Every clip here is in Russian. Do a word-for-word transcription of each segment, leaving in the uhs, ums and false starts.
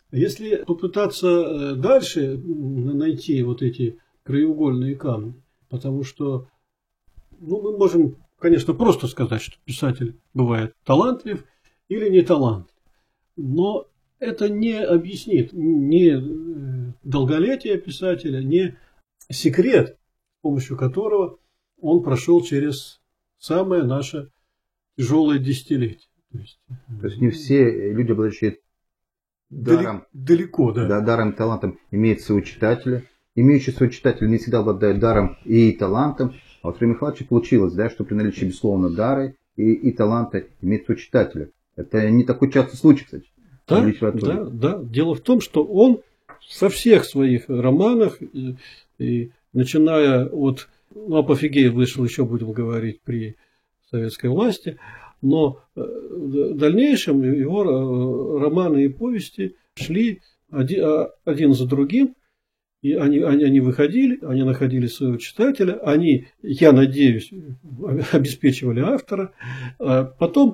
Если попытаться дальше найти вот эти краеугольные камни, потому что ну, мы можем, конечно, просто сказать, что писатель бывает талантлив или не талантлив, но это не объяснит ни долголетие писателя, ни секрет, с помощью которого он прошел через самое наше тяжелое десятилетие. То есть, То есть не все люди, обладающие даром, далеко, да. Да, даром и талантом, имеют своего читателя. Имеющий своего читателя не всегда обладает даром и талантом. А вот у Юрия Михайловича получилось, да, что при наличии, безусловно, дара и, и таланта иметь своего читателя. Это не такой частый случай, кстати. Да, да, да. Дело в том, что он со всех своих романах, и, и, начиная от, ну, Апофигей вышел, еще будем говорить, при советской власти, но в дальнейшем его романы и повести шли один, один за другим, и они, они, они выходили, они находили своего читателя, они, я надеюсь, обеспечивали автора. А потом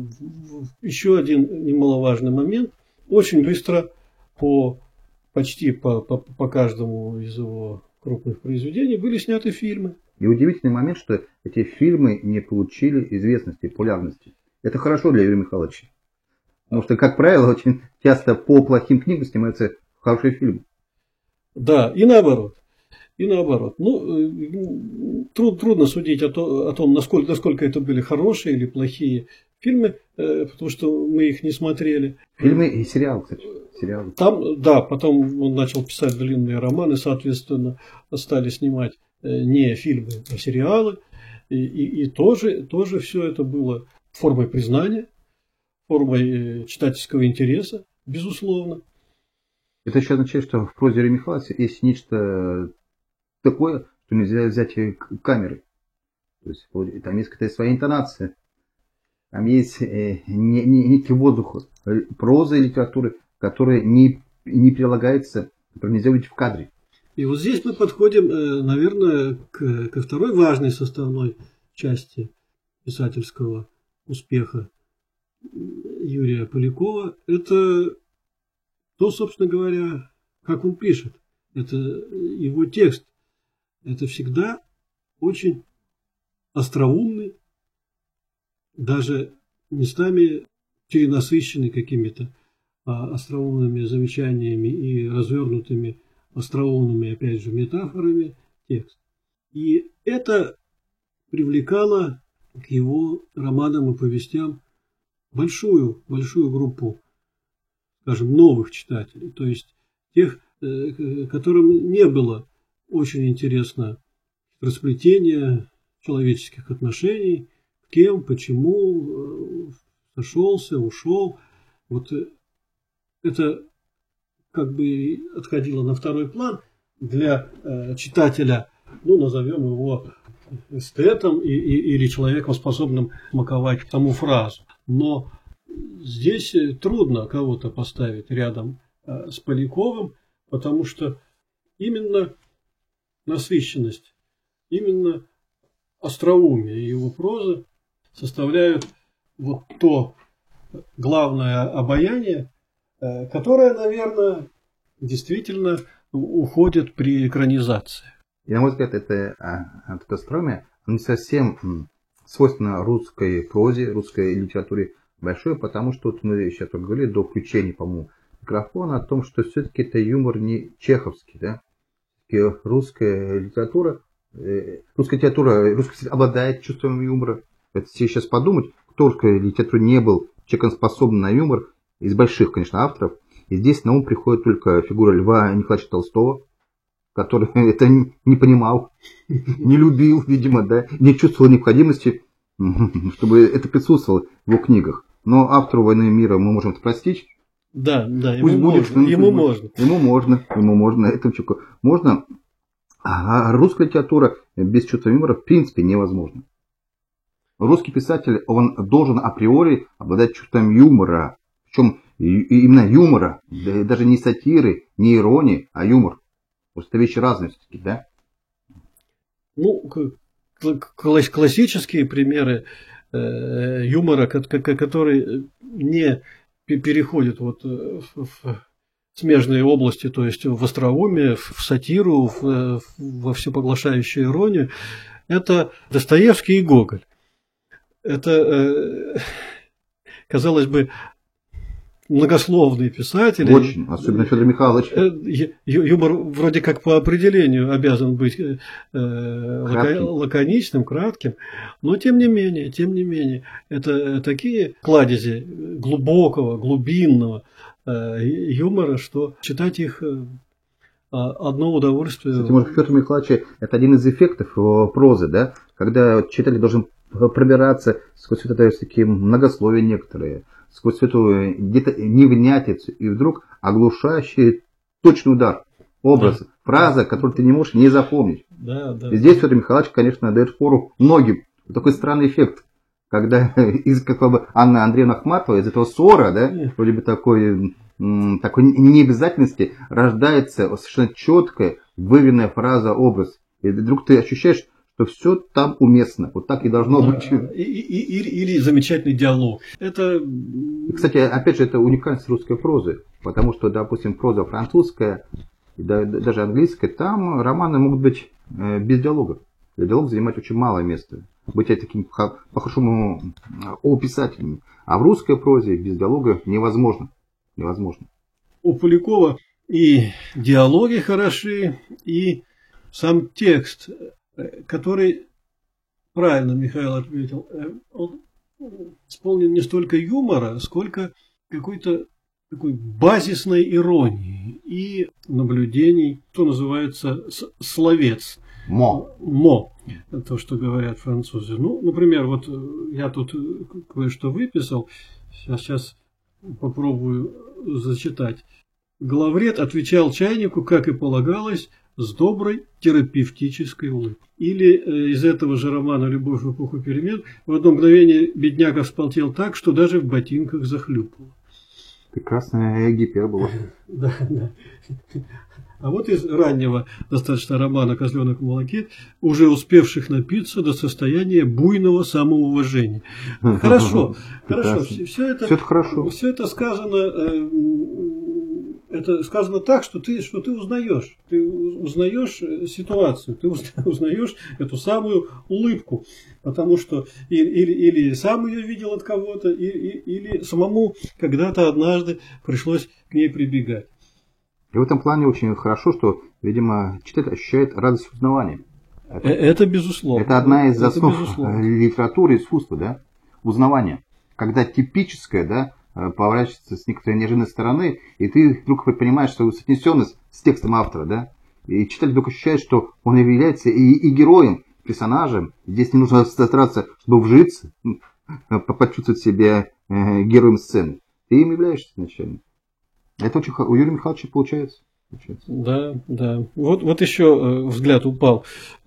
еще один немаловажный момент. Очень быстро по почти по, по, по каждому из его крупных произведений были сняты фильмы. И удивительный момент, что эти фильмы не получили известности, популярности. Это хорошо для Юрия Михайловича. Потому что, как правило, очень часто по плохим книгам снимаются хорошие фильмы. Да, и наоборот. И наоборот. Ну, труд, трудно судить о, то, о том, насколько, насколько это были хорошие или плохие фильмы, потому что мы их не смотрели. Фильмы и сериалы, кстати. Сериалы. Там, да, потом он начал писать длинные романы, соответственно, стали снимать не фильмы, а сериалы. И, и, и тоже, тоже все это было формой признания, формой читательского интереса, безусловно. Это еще означает, что в прозе Юрия Михайловича есть нечто такое, что нельзя взять камерой. То есть там есть какая-то своя интонация. Там есть э, не, не, некий воздух прозы и литературы, который не, не прилагается, который нельзя увидеть в кадре. И вот здесь мы подходим, наверное, к, ко второй важной составной части писательского успеха Юрия Полякова. Это то, собственно говоря, как он пишет. Это его текст. Это всегда очень остроумный, даже местами перенасыщенный какими-то а, остроумными замечаниями и развернутыми остроумными, опять же, метафорами текст. И это привлекало к его романам и повестям большую, большую группу, скажем, новых читателей, то есть тех, которым не было очень интересно расплетение человеческих отношений, кем, почему, сошелся, ушел. Вот это как бы отходило на второй план для читателя, ну, назовем его эстетом и, и, или человеком, способным смаковать саму фразу. Но здесь трудно кого-то поставить рядом с Поляковым, потому что именно насыщенность, именно остроумие его прозы составляют вот то главное обаяние, которое, наверное, действительно уходит при экранизации. И, на мой взгляд, это, это остроумие не совсем свойственно русской прозе, русской литературе большой, потому что вот мы сейчас говорили до включения, по-моему, микрофона о том, что все-таки это юмор не чеховский, да? И русская литература, э, русская литература, русский обладает чувством юмора. Это сейчас подумать, кто в русской литературе не был человеком способным на юмор, из больших, конечно, авторов. И здесь на ум приходит только фигура Льва Николаевича Толстого, который это не понимал, не любил, видимо, да, не чувствовал необходимости, чтобы это присутствовало в его книгах. Но автору «Войны и мира» мы можем это простить. Да, да, ему можно, будет, ему можно. Ему можно, ему можно, этому человеку можно. А русская литература без чувства юмора в принципе невозможна. Русский писатель, он должен априори обладать чувством юмора. Причем именно юмора, даже не сатиры, не иронии, а юмор. Просто вещи разные все-таки, да? Ну, классические примеры юмора, который не переходит вот в смежные области, то есть в остроумие, в сатиру, в, во всепоглощающую иронию, это Достоевский и Гоголь. Это, казалось бы, многословные писатели. Очень, особенно Федор Михайлович. Юмор вроде как по определению обязан быть э, лака, лаконичным, кратким, но тем не менее, тем не менее, это такие кладези глубокого, глубинного э, юмора, что читать их э, одно удовольствие. Кстати, может, Федор Михайлович, это один из эффектов его прозы, да, когда читатель должен пробираться сквозь вот это такие многословия некоторые, сквозь эту где-то невнятицу, и вдруг оглушающий точный удар, образ, да, фраза, которую ты не можешь не запомнить. Да, да. И здесь Федор Михайлович, конечно, дает фору многим. Такой странный эффект, когда из как бы Анна Андреевна Ахматова, из этого ссора, да, yeah. вроде бы такой, такой необязательности, рождается совершенно четкая, выверенная фраза, образ. И вдруг ты ощущаешь, что все там уместно. Вот так и должно быть. И, и, и, или замечательный диалог. Это... Кстати, опять же, это уникальность русской прозы. Потому что, допустим, проза французская, даже английская, там романы могут быть без диалога. Диалог занимает очень малое место. Быть таким по-хорошему описателями. А в русской прозе без диалога невозможно. Невозможно. У Полякова и диалоги хороши, и сам текст, который, правильно Михаил отметил, он исполнен не столько юмора, сколько какой-то такой базисной иронии и наблюдений, что называется словец. Мо. Мо. То, что говорят французы. Ну, например, вот я тут кое-что выписал. Сейчас, сейчас попробую зачитать. Главред отвечал чайнику, как и полагалось, с доброй терапевтической улыбкой. Или э, из этого же романа «Любовь в эпоху перемен» в одно мгновение бедняга вспотел так, что даже в ботинках захлюпал. Прекрасная гипербола. Да, да. А вот из раннего достаточно романа «Козленок в молоке», уже успевших напиться до состояния буйного самоуважения. Хорошо, хорошо. Все это, все это хорошо. Все это сказано, э, это сказано так, что ты, что ты узнаешь. Ты узнаешь ситуацию, ты узнаешь эту самую улыбку. Потому что или, или, или сам ее видел от кого-то, или, или самому когда-то однажды пришлось к ней прибегать. И в этом плане очень хорошо, что, видимо, читатель ощущает радость узнавания. Это, это безусловно. Это одна из основ литературы, искусства, да, узнавания. Когда типическое, да, поворачивается с некоторой неожиданной стороны, и ты вдруг понимаешь свою соотнесенность с текстом автора, да, и читатель вдруг ощущает, что он является и, и героем, персонажем. Здесь не нужно стараться, чтобы вжиться, почувствовать себя героем сцены. Ты им являешься изначально. Это очень у Юрия Михайловича получается. получается. Да, да. Вот, вот еще взгляд упал.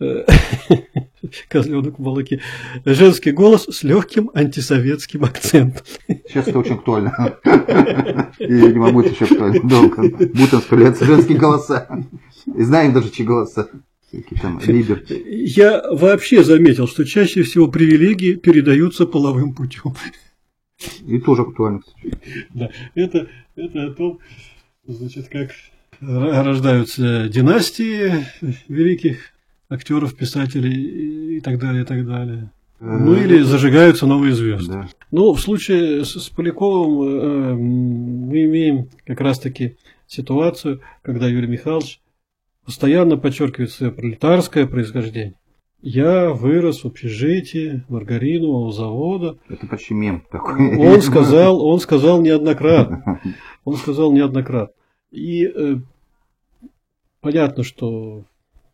Козленок в молоке. Женский голос с легким антисоветским акцентом. Сейчас это очень актуально. И, видимо, будет еще актуально долго. Будут распыляться женские голоса. И знаем даже, чьи голоса. Там, Я вообще заметил, что чаще всего привилегии передаются половым путем. И тоже актуально, кстати. Да, это, это о том, значит, как рождаются династии великих актеров, писателей и так далее, и так далее. Ну или зажигаются новые звезды. Да. Ну, в случае с, с Поляковым э, мы имеем как раз-таки ситуацию, когда Юрий Михайлович постоянно подчеркивает свое пролетарское происхождение. Я вырос в общежитии маргаринового завода. Это почти мем такой. Он сказал, он сказал неоднократно. Он сказал неоднократно. И э, понятно, что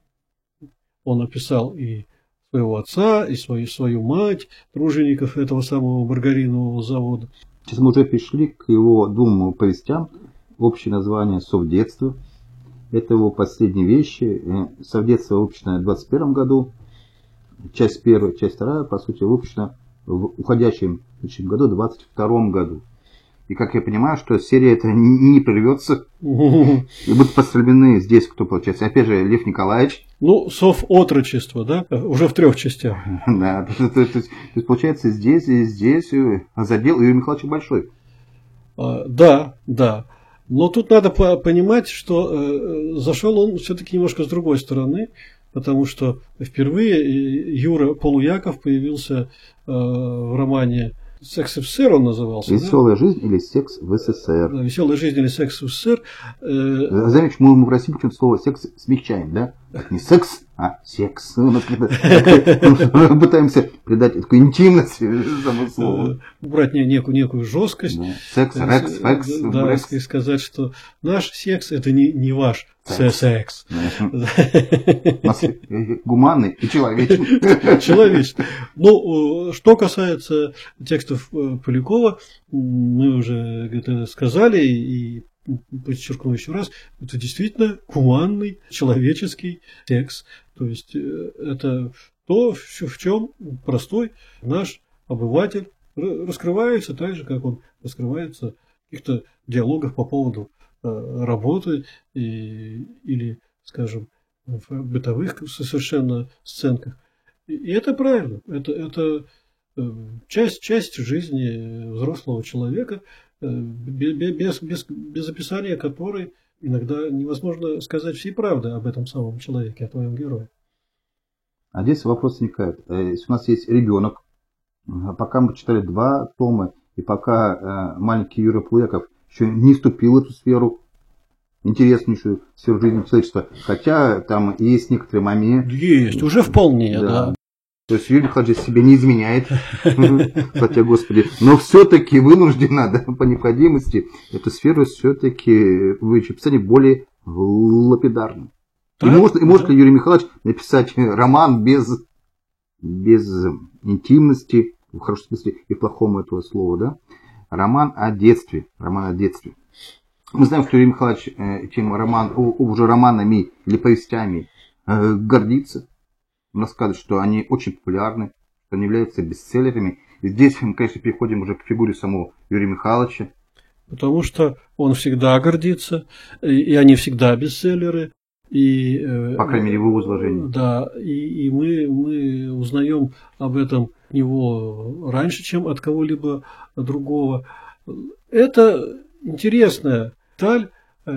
он описал и своего отца, и свою, свою мать, тружеников этого самого маргаринового завода. Сейчас мы уже пришли к его двум повестям. Общее название «Совдетство». Это его последние вещи. «Совдетство» выпущено в двадцать первом году. Часть первая, часть вторая, по сути, выпущена в уходящем году, в двадцать втором году. И как я понимаю, что серия эта не прервется. И будут посрамлены здесь, кто получается. Опять же, Лев Николаевич. Ну, софотрочество, да? Уже в трех частях. Да, то есть, получается, здесь и здесь задел Юрия Михайловича большой. Да, да. Но тут надо понимать, что э, зашел он все-таки немножко с другой стороны, потому что впервые Юра Полуяков появился э, в романе «Секс в СССР» он назывался. «Веселая да? жизнь» или «Секс в СССР». Да, «Веселая жизнь» или «Секс в СССР». Э, Замечу, мы, мы в России почему-то слово «секс» смягчаем, да? Это не секс, а секс. Мы пытаемся придать такую интимность этому слову. Убрать некую, некую жесткость. Секс, рекс, фекс. Да, и сказать, что наш секс это не, не ваш секс. Гуманный и человечный. Человечный. Ну, что касается текстов Полякова, мы уже это сказали и подчеркну еще раз, это действительно гуманный человеческий текст. То есть это то, в чем простой наш обыватель раскрывается так же, как он раскрывается в каких-то диалогах по поводу работы и, или, скажем, в бытовых совершенно сценках. И это правильно. Это, это часть, часть жизни взрослого человека, без, без, без описания которой иногда невозможно сказать всей правды об этом самом человеке, о твоем герое. А здесь вопрос возникает. Если у нас есть ребенок, пока мы читали два тома, и пока маленький Юра Полуяков еще не вступил в эту сферу, интереснейшую сферу жизни человечества, хотя там есть некоторые моменты. Есть, уже вполне, да. да. То есть Юрий Михайлович себя не изменяет, хотя, Господи, но все-таки вынуждена, да, по необходимости эту сферу все-таки выписать более лапидарно. И может, и может ли Юрий Михайлович написать роман без, без интимности, в хорошем смысле и в плохом этого слова, да? Роман о детстве, роман о детстве. Мы знаем, что Юрий Михайлович этим роман, уже романами или повестями гордится. Он рассказывает, что они очень популярны, что они являются бестселлерами. И здесь мы, конечно, переходим уже к фигуре самого Юрия Михайловича. Потому что он всегда гордится, и они всегда бестселлеры. И, По крайней мере, в его изложении. Да, и, и мы, мы узнаем об этом него раньше, чем от кого-либо другого. Это интересная деталь.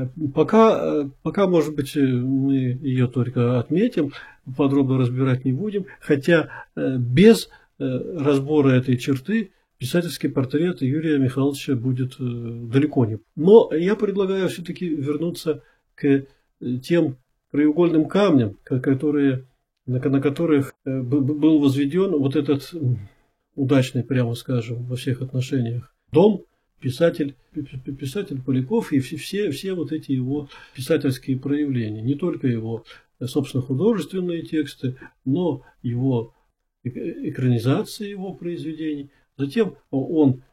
Пока, пока, может быть, мы ее только отметим, подробно разбирать не будем, хотя без разбора этой черты писательский портрет Юрия Михайловича будет далеко не. Но я предлагаю все-таки вернуться к тем краеугольным камням, которые, на, на которых был возведен вот этот удачный, прямо скажем, во всех отношениях дом, писатель, писатель Поляков и все, все, все вот эти его писательские проявления. Не только его, собственно, художественные тексты, но его экранизации его произведений. Затем он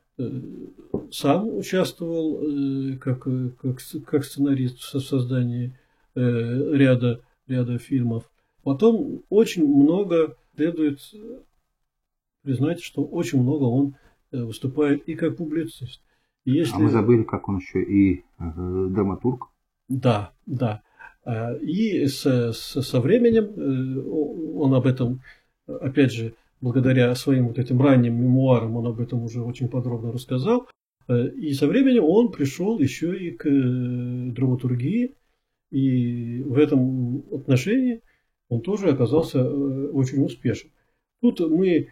сам участвовал как, как, как сценарист в создании ряда, ряда фильмов. Потом очень много, следует признать, что очень много он выступает и как публицист. Если... А мы забыли, как он еще и э, драматург. Да, да. И со, со временем он об этом, опять же, благодаря своим вот этим ранним мемуарам, он об этом уже очень подробно рассказал. И со временем он пришел еще и к драматургии. И в этом отношении он тоже оказался очень успешен. Тут мы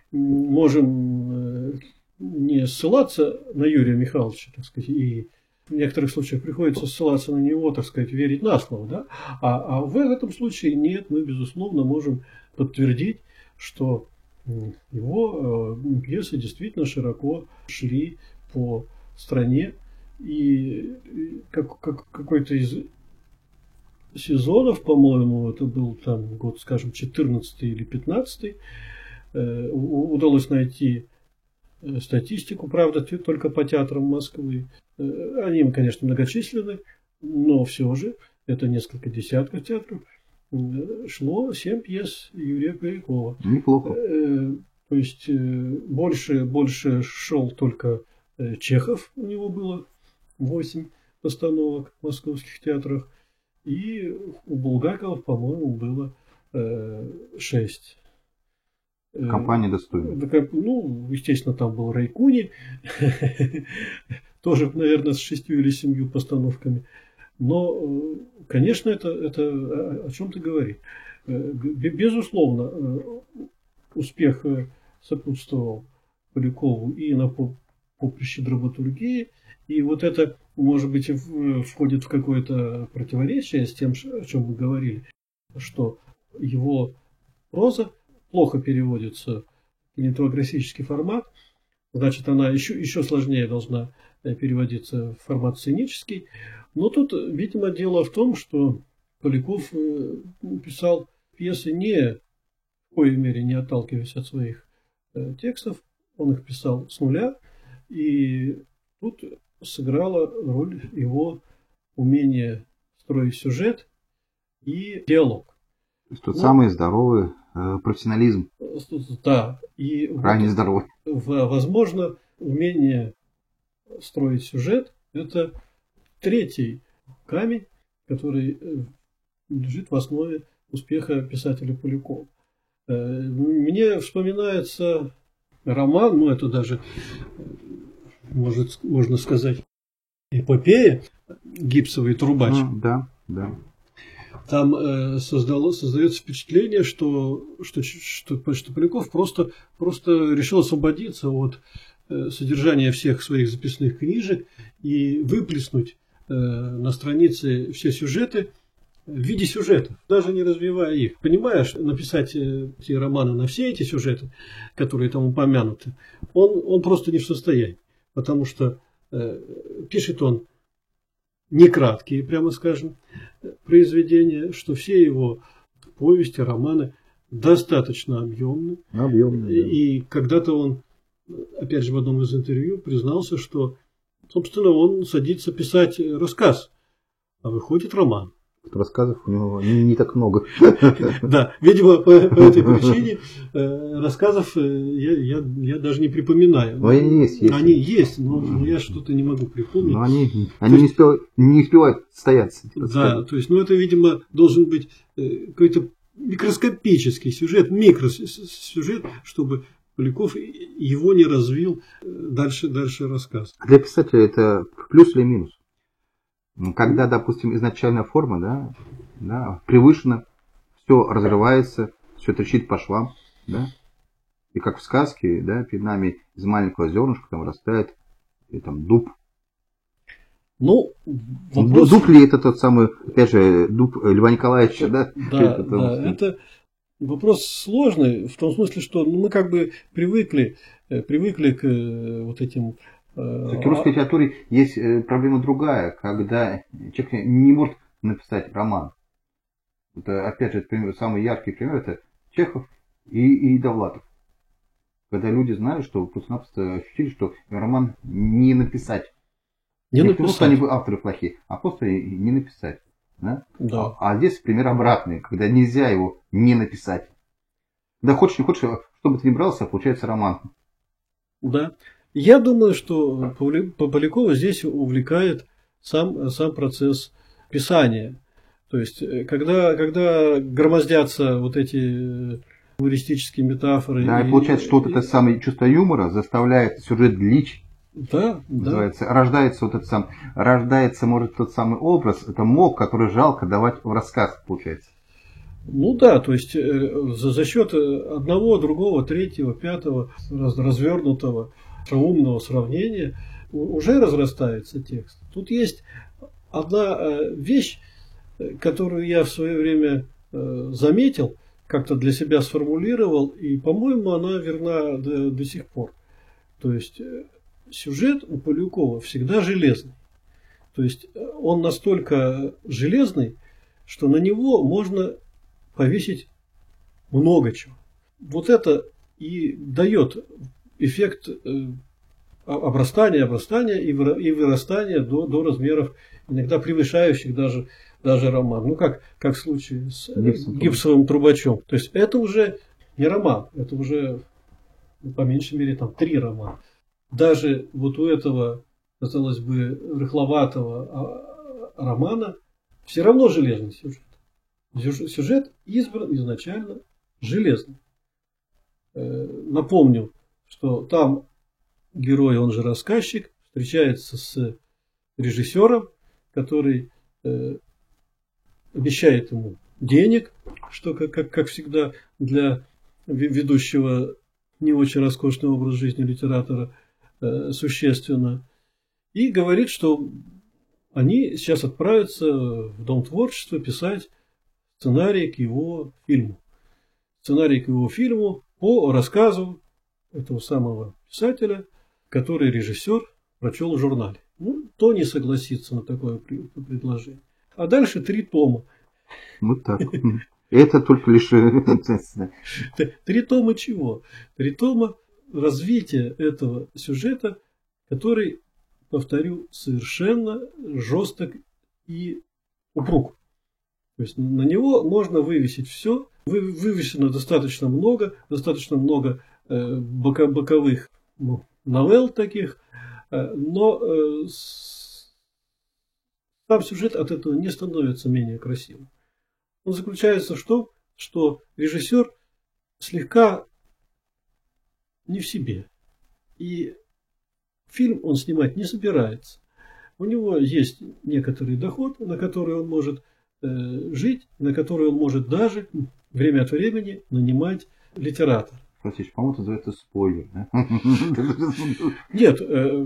можем не ссылаться на Юрия Михайловича, так сказать, и в некоторых случаях приходится ссылаться на него, так сказать, верить на слово, да? А, а в этом случае нет, мы, безусловно, можем подтвердить, что его э, пьесы действительно широко шли по стране, и как, как, какой-то из сезонов, по-моему, это был там год, скажем, четырнадцатый или пятнадцатый, э, удалось найти статистику, правда, только по театрам Москвы. Они, конечно, многочисленны, но все же это несколько десятков театров. Шло семь пьес Юрия Полякова. Неплохо. То есть больше, больше шел только Чехов, у него было восемь постановок в московских театрах, и у Булгакова, по-моему, было шесть. Компания достойная. Ну, естественно, там был Райкуни. тоже, наверное, с шестью или семью постановками. Но, конечно, это, это о чем-то говорит. Безусловно, успех сопутствовал Полякову и на поприще драматургии. И вот это, может быть, входит в какое-то противоречие с тем, о чем мы говорили, что его проза плохо переводится в кинематографический формат, значит, она еще, еще сложнее должна переводиться в формат сценический. Но тут, видимо, дело в том, что Поляков писал пьесы не в коей мере не отталкиваясь от своих текстов, он их писал с нуля, и тут сыграла роль его умение строить сюжет и диалог. Тот ну, самый здоровый э, профессионализм. Да. И крайне вот, здоровый. Возможно, умение строить сюжет – это третий камень, который лежит в основе успеха писателя Полякова. Мне вспоминается роман, ну это даже, может, можно сказать, эпопея «Гипсовый трубач». Mm, да, да. Там э, создало, создается впечатление, что, что, что, что Поляков просто, просто решил освободиться от э, содержания всех своих записных книжек и выплеснуть э, на странице все сюжеты в виде сюжетов, даже не развивая их. Понимаешь, написать эти романы на все эти сюжеты, которые там упомянуты, он, он просто не в состоянии, потому что э, пишет он не краткие, прямо скажем, произведения, что все его повести, романы достаточно объемны. Объемны, да. И когда-то он, опять же, в одном из интервью признался, что, собственно, он садится писать рассказ, а выходит роман. Рассказов у него не, не так много. Да, видимо, по, по этой причине э, рассказов я, я, я даже не припоминаю. Но они есть, есть. Они есть, но, но я что-то не могу припомнить. Но они, они есть, не, успевают, не успевают стояться. Да, то есть, ну это, видимо, должен быть э, какой-то микроскопический сюжет, микросюжет, чтобы Поляков его не развил дальше, дальше рассказ. Для писателя это плюс или минус? Когда, допустим, изначальная форма, да, да, превышена, все разрывается, все трещит по швам, да, и как в сказке, да, перед нами из маленького зернышка там растает и, там, дуб. Ну, вопрос... Дуб ли это тот самый, опять же, дуб Льва Николаевича, да? Да, это, да, это вопрос сложный, в том смысле, что ну, мы как бы привыкли, привыкли к вот этим... В русской литературе есть проблема другая, когда человек не может написать роман. Это, опять же, пример, самый яркий пример – это Чехов и, и Довлатов. Когда люди знали, что просто-напросто ощутили, что роман не написать. Не, не написать. потому, что они авторы плохие, а просто не написать. Да? Да. А, а здесь пример обратный, когда нельзя его не написать. Да хочешь, не хочешь, чтобы ты не брался, получается роман. Да. Я думаю, что Полякова здесь увлекает сам, сам процесс писания. То есть, когда, когда громоздятся вот эти юмористические метафоры. Да, и, и получается, что вот это самое чувство юмора заставляет сюжет длить. Да, называется. да. Rождается вот этот сам, рождается, может, тот самый образ, это мог, который жалко давать в рассказ, получается. Ну да, то есть за, за счет одного, другого, третьего, пятого раз, развернутого умного сравнения уже разрастается текст. Тут есть одна вещь, которую я в свое время заметил, как-то для себя сформулировал, и, по-моему, она верна до, до сих пор. То есть сюжет у Полякова всегда железный. То есть он настолько железный, что на него можно повесить много чего. Вот это и дает эффект обрастания, обрастания и вырастания до, до размеров, иногда превышающих даже, даже роман. Ну, как, как в случае с Гипсовым, гипсовым трубачом. То есть это уже не роман, это уже, по меньшей мере, там три романа. Даже вот у этого, казалось бы, рыхловатого романа все равно железный сюжет. Сюжет избран изначально железный. Напомню, что там герой, он же рассказчик, встречается с режиссером, который э, обещает ему денег, что, как, как, как всегда, для ведущего не очень роскошный образ жизни литератора э, существенно, и говорит, что они сейчас отправятся в Дом творчества писать сценарий к его фильму. Сценарий к его фильму по рассказу этого самого писателя, который режиссер прочел в журнале. Ну, то не согласится на такое предложение. А дальше три тома. Вот так. Это только лишь... Три тома чего? Три тома развития этого сюжета, который, повторю, совершенно жесток и упруг. То есть на него можно вывесить все. Вывешено достаточно много, достаточно много э, бока, боковых ну, новелл таких, э, но э, с... сам сюжет от этого не становится менее красивым. Он заключается в том, что режиссер слегка не в себе. И фильм он снимать не собирается. У него есть некоторый доход, на который он может э, жить, на который он может даже время от времени нанимать литератора. Простите, по-моему, это называется спойлер, да? Нет,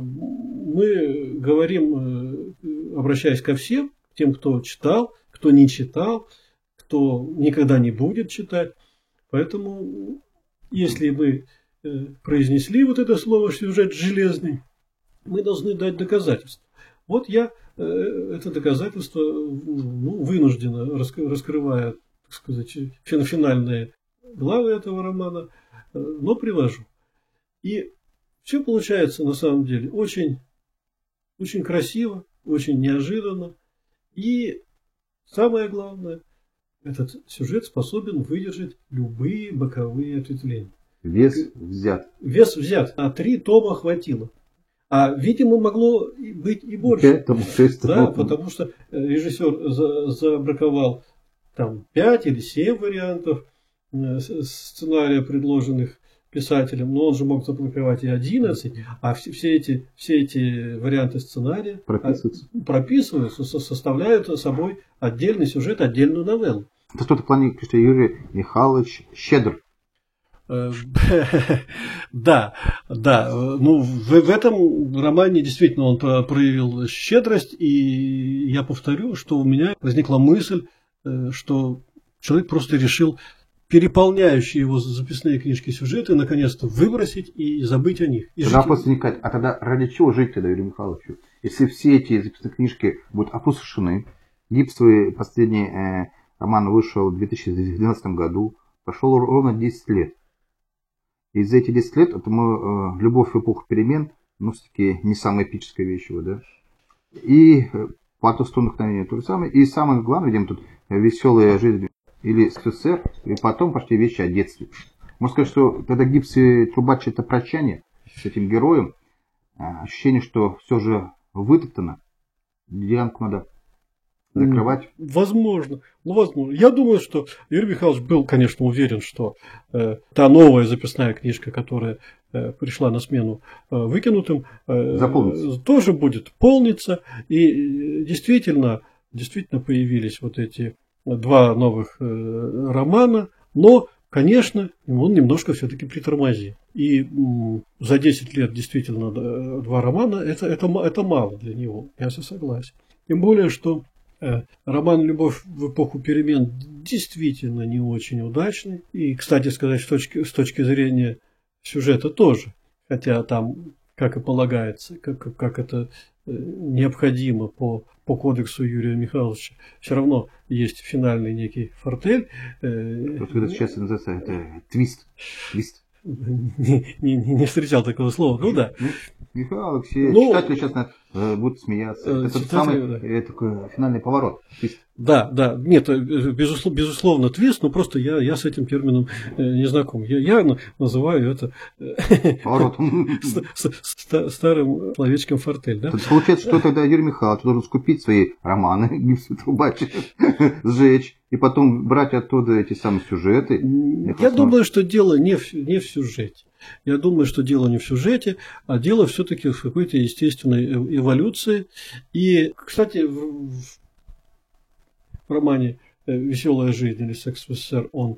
мы говорим, обращаясь ко всем, тем, кто читал, кто не читал, кто никогда не будет читать. Поэтому, если мы произнесли вот это слово «сюжет железный», мы должны дать доказательства. Вот я это доказательство ну, вынужденно, раскрывая, так сказать, финальные главы этого романа, но привожу. И все получается на самом деле очень, очень красиво, очень неожиданно. И самое главное, этот сюжет способен выдержать любые боковые ответвления. Вес взят. Вес взят. А три тома хватило. А, видимо, могло быть и больше. Поэтому, да, потому что режиссер за, забраковал там пять или семь вариантов сценария, предложенных писателем, но он же мог забраковать и одиннадцать, а все, все, эти, все эти варианты сценария прописываются, прописываются составляют собой отдельный сюжет, отдельную новеллу. Это что-то в плане, что Юрий Михайлович щедр. Да, да. Ну, в, в этом романе действительно он проявил щедрость, и я повторю, что у меня возникла мысль, что человек просто решил переполняющие его записные книжки сюжеты наконец-то выбросить и забыть о них. И тогда вопрос возникает, а тогда ради чего жить тогда Юрию Михайловичу? Если все эти записные книжки будут опустошены, Гипсовый последний э, роман вышел в две тысячи двенадцатом году, прошло ровно десять лет. И за эти десять лет это мы, э, любовь в эпоху перемен, ну, все-таки не самая эпическая вещь его, да. И э, по ту сторону вдохновения то же самое. И самое главное, видимо, тут веселая жизнь или СССР, и потом пошли вещи о детстве. Можно сказать, что когда Гипс и Трубач это прощание с этим героем, ощущение, что все же вытоптано, делянку надо закрывать. Возможно. Ну, возможно. Я думаю, что Юрий Михайлович был, конечно, уверен, что э, та новая записная книжка, которая э, пришла на смену э, выкинутым, э, тоже будет полниться. И действительно, действительно появились вот эти два новых э, романа, но, конечно, он немножко все-таки притормозил. И м, за десять лет действительно два романа это, это, это мало для него, я все согласен. Тем более, что э, роман «Любовь в эпоху перемен» действительно не очень удачный. И, кстати сказать, с точки, с точки зрения сюжета тоже. Хотя там, как и полагается, как, как это э, необходимо по по кодексу Юрия Михайловича, все равно есть финальный некий фортель. То, что это сейчас называется, это твист. Твист. Не, не, не встречал такого слова. Ну да. Михаил, все ну, читатели сейчас э, будут смеяться. Э, это тот самый да. э, такой финальный поворот. Твист. Да, да. Нет, безусловно, безусловно твист, но просто я, я с этим термином э, не знаком. Я, я называю это поворотом. Старым словечком фортель. Да? Получается, что тогда Юрий Михайлович должен скупить свои романы, Гипс и Трубач, сжечь, и потом брать оттуда эти самые сюжеты. Я думаю, что дело не в, не в сюжете. Я думаю, что дело не в сюжете, а дело все-таки в какой-то естественной эволюции. И, кстати, в, в романе «Веселая жизнь» или «Секс в СССР» он,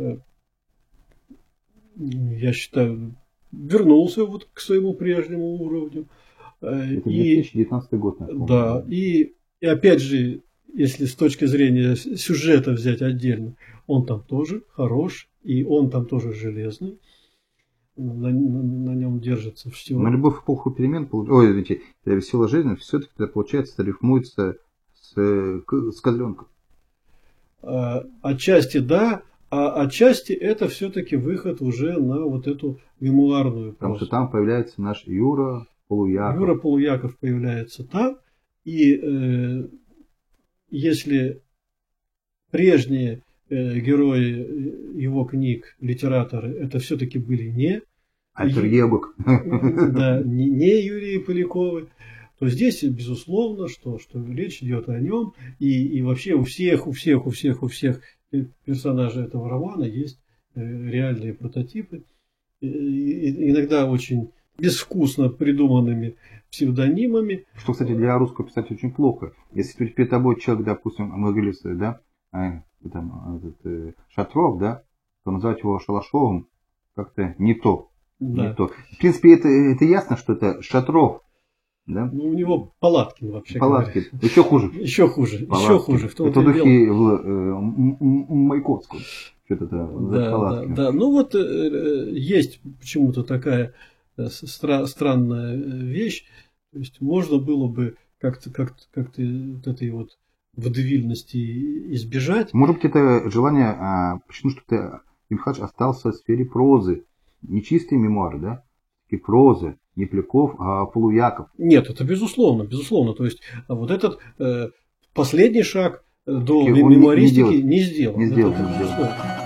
я считаю, вернулся вот к своему прежнему уровню. Это две тысячи девятнадцатый год. Да, и, и опять же, если с точки зрения сюжета взять отдельно, он там тоже хорош, и он там тоже железный. На, на, на нем держится все. Но любовь в эпоху перемен, ой, извините, «Веселая жизнь» все-таки, получается, рифмуется с, с «Козленком». А, отчасти да, а отчасти это все-таки выход уже на вот эту мемуарную. Потому что там появляется наш Юра Полуяков. Юра Полуяков появляется там, и э, если прежние э, герои его книг, литераторы, это все-таки были не Альтер-эго. Да, не, не Юрии Поляковы, то здесь, безусловно, что, что речь идет о нем, и, и вообще у всех, у всех, у всех, у всех персонажей этого романа есть реальные прототипы, и иногда очень безвкусно придуманными псевдонимами. Что, кстати, для русского писателя очень плохо. Если перед тобой человек, допустим, мы говорили, да, там, этот, Шатров, да, то назвать его Шалашовым как-то не то. Да. Не то. В принципе, это, это ясно, что это Шатров. Да? Ну, у него Палаткин вообще. Палаткин. Еще хуже. Еще хуже. Палаткин. Еще хуже. В том это духе в э, Маяковского. Что-то да, да, да. Ну вот э, есть почему-то такая э, стра- странная вещь. То есть можно было бы как-то, как-то, как-то вот этой вот водевильности избежать. Может быть, это желание, а, почему что-то Михайлович остался в сфере прозы. Не чистые мемуары, да? И проза, не Поляков, а Полуяков. Нет, это безусловно, безусловно. То есть вот этот э, последний шаг до он мемуаристики не, не не сделан. Не сделан. Это, Не сделан.